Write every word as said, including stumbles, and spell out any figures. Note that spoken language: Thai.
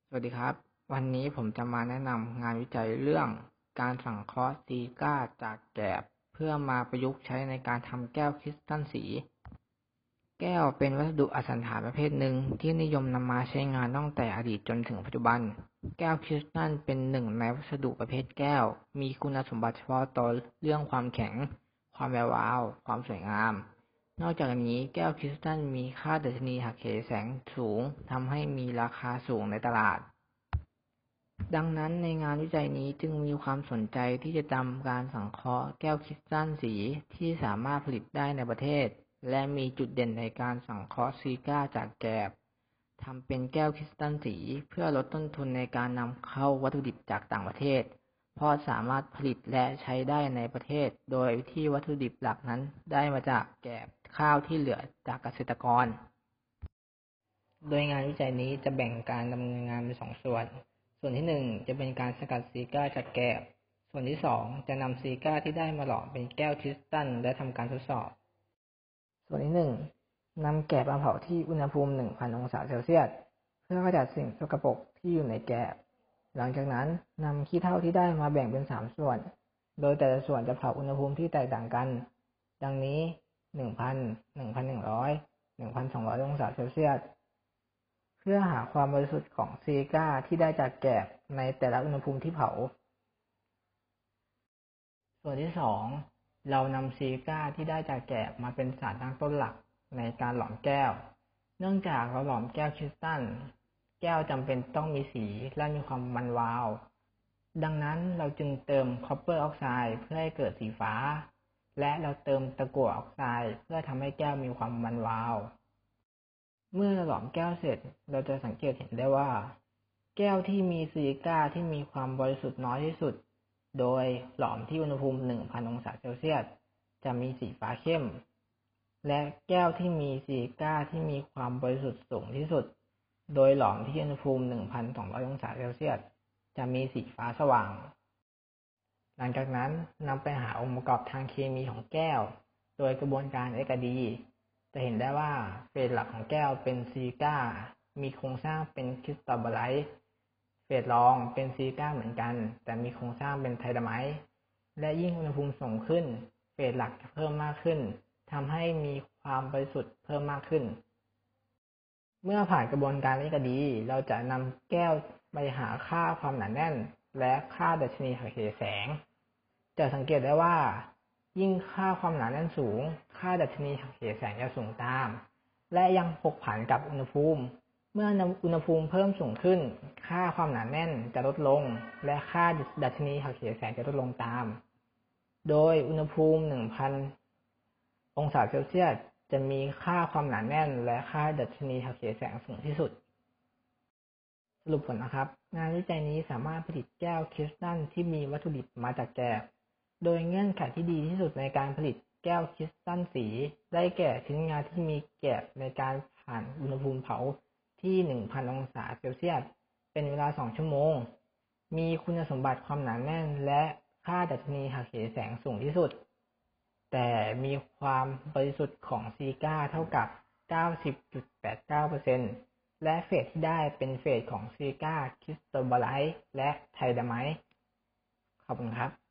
สวัสดีครับวันนี้ผมจะมาแนะนำงานวิจัยเรื่องการสังเคราะห์ซิก้าจากแกลบเพื่อมาประยุกต์ใช้ในการทำแก้วคริสตัลสีแก้วเป็นวัสดุอสันฐานประเภทหนึ่งที่นิยมนำมาใช้งานตั้งแต่อดีตจนถึงปัจจุบันแก้วคริสตัลเป็นหนึ่งในวัสดุประเภทแก้วมีคุณสมบัติเฉพาะตัวเรื่องความแข็งความแวววาวความสวยงามนอกจากนี้แก้วคริสตัลมีค่าดัชนีหักเหแสงสูงทำให้มีราคาสูงในตลาดดังนั้นในงานวิจัยนี้จึงมีความสนใจที่จะนำการสังเคราะห์แก้วคริสตัลสีที่สามารถผลิตได้ในประเทศและมีจุดเด่นในการสังเคราะห์ซิก้าจากแกลบทำเป็นแก้วคริสตัลสีเพื่อลดต้นทุนในการนำเข้าวัตถุดิบจากต่างประเทศเพราะสามารถผลิตและใช้ได้ในประเทศโดยที่วัตถุดิบหลักนั้นได้มาจากแกลบข้าวที่เหลือจากเกษตรกรโดยงานวิจัยนี้จะแบ่งการดำเนินงานเป็นสองส่วนส่วนที่หนึ่งจะเป็นการสกัดซิก้าจากแกลบส่วนที่สองจะนำซิก้าที่ได้มาหล่อเป็นแก้วคริสตัลและทำการทดสอบส่วนที่หนึ่งนำแกลบมาเผาที่อุณหภูมิ หนึ่งพัน องศาเซลเซียสเพื่อขจัดสิ่งสกปรกที่อยู่ในแกลบหลังจากนั้นนำขี้เถ้าที่ได้มาแบ่งเป็นสามส่วนโดยแต่ละส่วนจะเผาอุณหภูมิที่แตกต่างกันดังนี้ หนึ่งพัน หนึ่งพันหนึ่งร้อย หนึ่งพันสองร้อย องศาเซลเซียสเพื่อหาความบริสุทธิ์ของซิก้าที่ได้จากแกลบในแต่ละอุณหภูมิที่เผาส่วนที่สองเรานำซิก้าที่ได้จากแกลบมาเป็นสารตั้งต้นหลักในการหลอมแก้วเนื่องจากเราหลอมแก้วคริสตัลแก้วจำเป็นต้องมีสีและมีความมันวาวดังนั้นเราจึงเติมคอปเปอร์ออกไซด์เพื่อให้เกิดสีฟ้าและเราเติมตะกั่วออกไซด์เพื่อทำให้แก้วมีความมันวาวเมื่อหลอมแก้วเสร็จเราจะสังเกตเห็นได้ว่าแก้วที่มีซิก้าที่มีความบริสุทธิ์น้อยที่สุดโดยหลอมที่อุณหภูมิ หนึ่งพัน องศาเซลเซียสจะมีสีฟ้าเข้มและแก้วที่มีซิก้าที่มีความบริสุทธิ์สูงที่สุดโดยหลอมที่อุณหภูมิ หนึ่งพันสองร้อย องศาเซลเซียสจะมีสีฟ้าสว่างหลังจากนั้นนำไปหาองค์ประกอบทางเคมีของแก้วโดยกระบวนการ เอ็กซ์ อาร์ ดี จะเห็นได้ว่าเฟสหลักของแก้วเป็นซิก้ามีโครงสร้างเป็นคริสตัลไบไลท์เฟสรองเป็นซิก้าเหมือนกันแต่มีโครงสร้างเป็นไทดาไมต์และยิ่งอุณหภูมิสูงขึ้นเฟสหลักจะเพิ่มมากขึ้นทำให้มีความบริสุทธิ์เพิ่มมากขึ้นเมื่อผ่านกระบวนการ เอ็กซ์ อาร์ ดี เราจะนำแก้วไปหาค่าความหนาแน่นและค่าดัชนีหักเหแสงจะสังเกตได้ว่ายิ่งค่าความหนาแน่นสูงค่าดัชนีหักเหแสงจะสูงตามและยังผกผันกับอุณหภูมิเมื่ออุณหภูมิเพิ่มสูงขึ้นค่าความหนาแน่นจะลดลงและค่าดัชนีหักเหแสงจะลดลงตามโดยอุณหภูมิ หนึ่งพัน องศาเซลเซียสจะมีค่าความหนาแน่นและค่าดัชนีหักเหแสงสูงที่สุดสรุปผลนะครับงานวิจัยนี้สามารถผลิตแก้วคริสตัลที่มีวัตถุดิบมาจากแกลบโดยเงื่อนไขที่ดีที่สุดในการผลิตแก้วคริสตัลสีได้แก่ชิ้นงานที่มีแกลบในการผ่านอุณหภูมิเผาที่ หนึ่งพัน องศาเซลเซียสเป็นเวลาสองชั่วโมงมีคุณสมบัติความหนาแน่นและค่าดัชนีหักเหแสงสูงที่สุดแต่มีความบริสุทธิ์ของซิก้าเท่ากับ เก้าสิบจุดแปดเก้าเปอร์เซ็นต์ และเฟสที่ได้เป็นเฟสของซิก้าคริสตัลไบไลท์และไทดาไมต์ขอบคุณครับ